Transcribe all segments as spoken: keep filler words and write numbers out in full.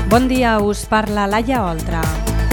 Bon dia, us parla Laia Oltra.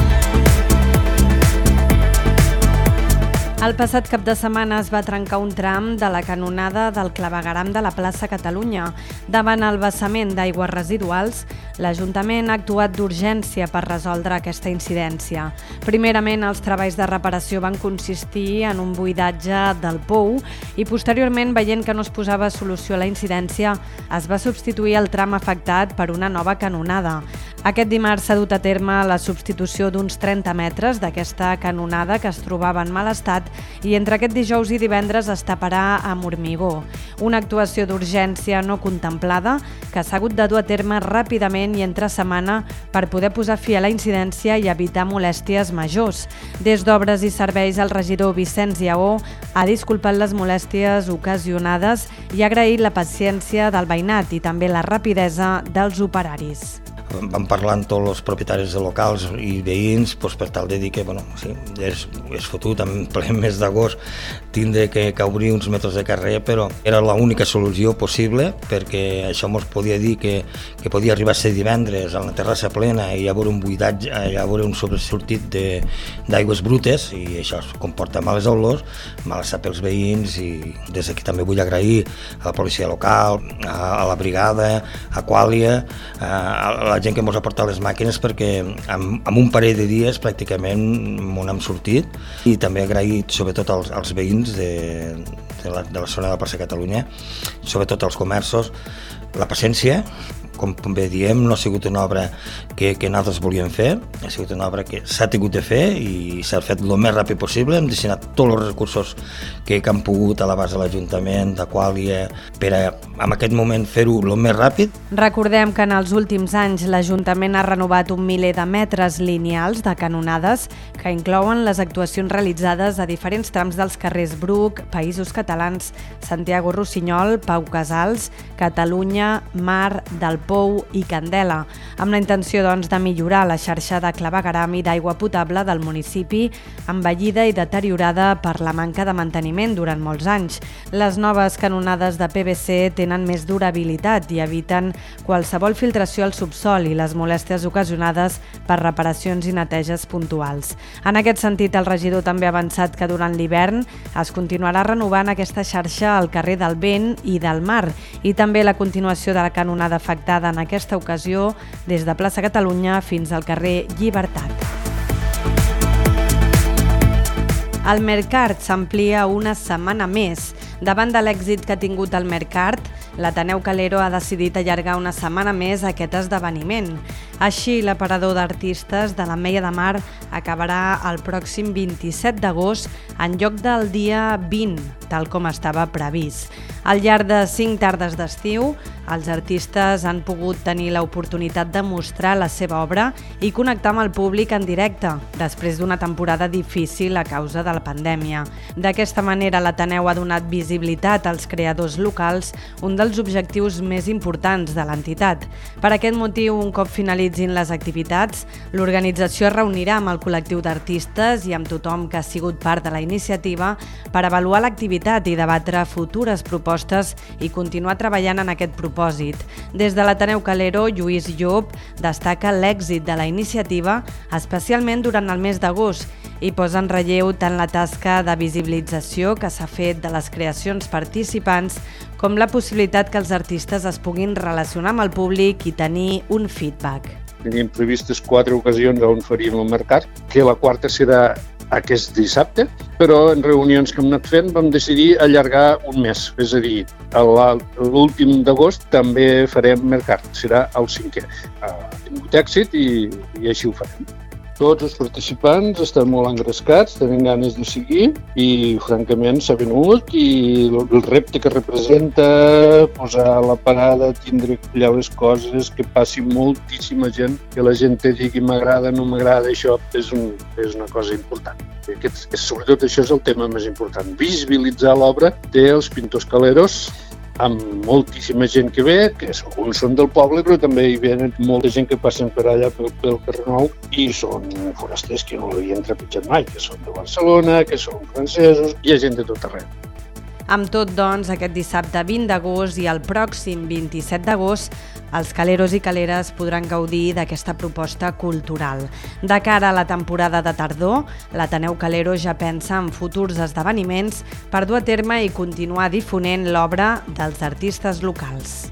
El passat cap de setmana es va trencar un tram de la canonada del clavegueram de la plaça Catalunya. Davant el vessament d'aigües residuals, l'Ajuntament ha actuat d'urgència per resoldre aquesta incidència. Primerament, els treballs de reparació van consistir en un buidatge del pou i posteriorment, veient que no es posava solució a la incidència, es va substituir el tram afectat per una nova canonada. Aquest dimarts s'ha dut a terme la substitució d'uns trenta metres d'aquesta canonada que es trobava en mal estat i entre aquest dijous i divendres es taparà amb hormigó. Una actuació d'urgència no contemplada que s'ha hagut de dur a terme ràpidament i entre setmana per poder posar fi a la incidència i evitar molèsties majors. Des d'Obres i Serveis, el regidor Vicenç Lleó ha disculpat les molèsties ocasionades i ha agraït la paciència del veïnat i també la rapidesa dels operaris. Vam parlar amb tots els propietaris de locals i veïns doncs, per tal de dir que bueno, sí, és, és fotut en ple mes d'agost tindre que, que obrir uns metres de carrer, però era l'única solució possible perquè això ens podia dir que, que podia arribar a ser divendres a la terrassa plena i hi haver un buidatge, hi haver un sobresortit d'aigües brutes i això comporta males olors, malestar pels veïns i des d'aquí també vull agrair a la policia local, a, a la brigada, a Quàlia, a, a la gent que ens ha portat les màquines perquè en, en un parell de dies pràcticament m'ho hem sortit i també agraït sobretot als, als veïns de, de, la, de la zona de la plaça Catalunya, sobretot als comerços, la paciència. Com bé diem, no ha sigut una obra que, que nosaltres volíem fer, ha sigut una obra que s'ha tingut de fer i s'ha fet el més ràpid possible. Hem destinat tots els recursos que, que han pogut a l'abast de l'Ajuntament, de Quàlia, per a, en aquest moment, fer-ho el més ràpid. Recordem que en els últims anys l'Ajuntament ha renovat un miler de metres lineals de canonades que inclouen les actuacions realitzades a diferents trams dels carrers Bruc, Països Catalans, Santiago Rossinyol, Pau Casals, Catalunya, Mar, del Pou i Candela, amb la intenció doncs, de millorar la xarxa de clavegueram i d'aigua potable del municipi, envellida i deteriorada per la manca de manteniment durant molts anys. Les noves canonades de P V C tenen més durabilitat i eviten qualsevol filtració al subsol i les molèsties ocasionades per reparacions i neteges puntuals. En aquest sentit, el regidor també ha avançat que durant l'hivern es continuarà renovant aquesta xarxa al carrer del Vent i del Mar i també la continuació de la canonada afectada en aquesta ocasió des de plaça Catalunya fins al carrer Llibertat. El Mercart s'amplia una setmana més. Davant de l'èxit que ha tingut el Mercart, l'Ateneu Calero ha decidit allargar una setmana més aquest esdeveniment. Així, l'aparador d'artistes de l'Ametlla de Mar acabarà el pròxim vint-i-set d'agost en lloc del dia vint, tal com estava previst. Al llarg de cinc tardes d'estiu, els artistes han pogut tenir l'oportunitat de mostrar la seva obra i connectar amb el públic en directe, després d'una temporada difícil a causa de la pandèmia. D'aquesta manera, l'Ateneu ha donat visibilitat als creadors locals, un dels objectius més importants de l'entitat. Per aquest motiu, un cop finalitzin les activitats, l'organització es reunirà amb el col·lectiu d'artistes i amb tothom que ha sigut part de la iniciativa per avaluar l'activitat i debatre futures propostes i continuar treballant en aquest propòsit. Des de l'Ateneu Calero, Lluís Llop destaca l'èxit de la iniciativa, especialment durant el mes d'agost, i posa en relleu tant la tasca de visibilització que s'ha fet de les creacions participants com la possibilitat que els artistes es puguin relacionar amb el públic i tenir un feedback. Teníem previstes quatre ocasions on faríem el mercat, que la quarta serà aquest dissabte, però en reunions que hem anat fent vam decidir allargar un mes, és a dir, l'últim d'agost també farem mercat, serà el cinquè. Ha tingut èxit i, i així ho farem. Tots els participants estan molt engrescats, tenen ganes de seguir i, francament, s'ha venut i el repte que representa posar la parada, tindre allà les coses, que passi moltíssima gent, que la gent te digui m'agrada, no m'agrada, això és, un, és una cosa important. Aquest, sobretot això és el tema més important, visibilitzar l'obra dels pintors caleros, amb moltíssima gent que ve, que alguns són del poble, però també hi venen molta gent que passen per allà pel, pel carrer Nou i són forasters que no l'havien trepitjat mai, que són de Barcelona, que són francesos, hi ha gent de tot arreu. Amb tot, doncs, aquest dissabte vint d'agost i el pròxim vint-i-set d'agost, els caleros i caleres podran gaudir d'aquesta proposta cultural. De cara a la temporada de tardor, l'Ateneu Calero ja pensa en futurs esdeveniments per dur a terme i continuar difonent l'obra dels artistes locals.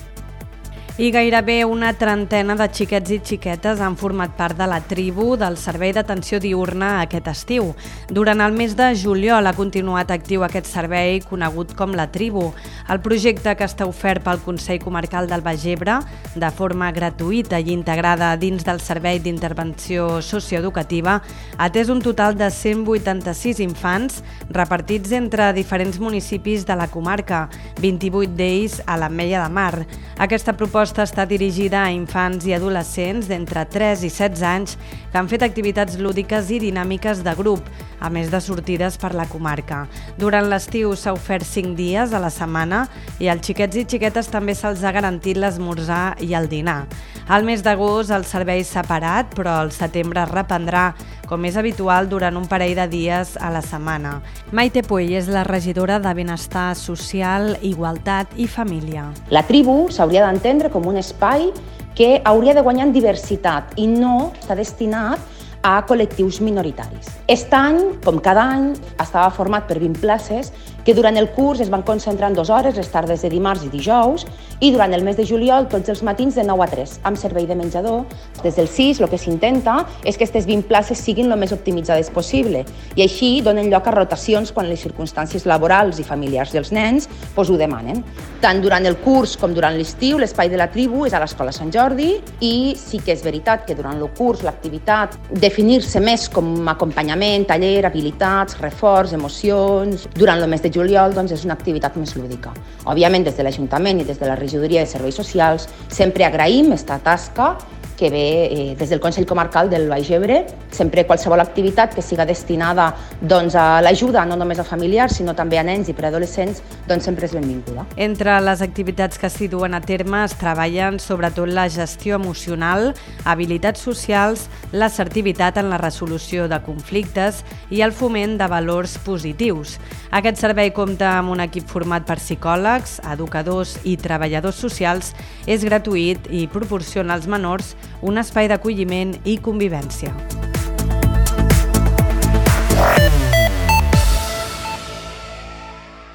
I gairebé una trentena de xiquets i xiquetes han format part de la tribu del Servei d'Atenció Diürna aquest estiu. Durant el mes de juliol ha continuat actiu aquest servei conegut com la tribu. El projecte, que està ofert pel Consell Comarcal del Baix Ebre de forma gratuïta i integrada dins del Servei d'Intervenció Socioeducativa, ha atès un total de cent vuitanta-sis infants repartits entre diferents municipis de la comarca, vint-i-vuit d'ells a l'Ametlla de Mar. Aquesta proposta està dirigida a infants i adolescents d'entre tres i setze anys que han fet activitats lúdiques i dinàmiques de grup, a més de sortides per la comarca. Durant l'estiu s'ha ofert cinc dies a la setmana i als xiquets i xiquetes també se'ls ha garantit l'esmorzar i el dinar. Al mes d'agost el servei s'ha parat, però al setembre es reprendrà, com és habitual, durant un parell de dies a la setmana. Maite Puell és la regidora de Benestar Social, Igualtat i Família. La tribu s'hauria d'entendre com un espai que hauria de guanyar en diversitat i no està destinat a col·lectius minoritaris. Aquest any, com cada any, estava format per vint places que durant el curs es van concentrar en dues hores, les tardes de dimarts i dijous, i durant el mes de juliol tots els matins de nou a tres, amb servei de menjador. Des del sis el que s'intenta és que aquestes vint places siguin el més optimitzades possible i així donen lloc a rotacions quan les circumstàncies laborals i familiars dels nens doncs ho demanen. Tant durant el curs com durant l'estiu, l'espai de la tribu és a l'Escola Sant Jordi i sí que és veritat que durant el curs l'activitat definir-se més com acompanyament, taller, habilitats, reforç, emocions. Durant el mes de juliol doncs, és una activitat més lúdica. Òbviament, des de l'Ajuntament i des de la Regidoria de Serveis Socials sempre agraïm aquesta tasca que ve eh, des del Consell Comarcal del Baix Ebre. Sempre qualsevol activitat que siga destinada doncs, a l'ajuda, no només a familiars, sinó també a nens i preadolescents, doncs sempre és benvinguda. Entre les activitats que s'hi duen a terme es treballen sobretot la gestió emocional, habilitats socials, l'assertivitat en la resolució de conflictes i el foment de valors positius. Aquest servei compta amb un equip format per psicòlegs, educadors i treballadors socials, és gratuït i proporciona als menors un espai d'acolliment i convivència.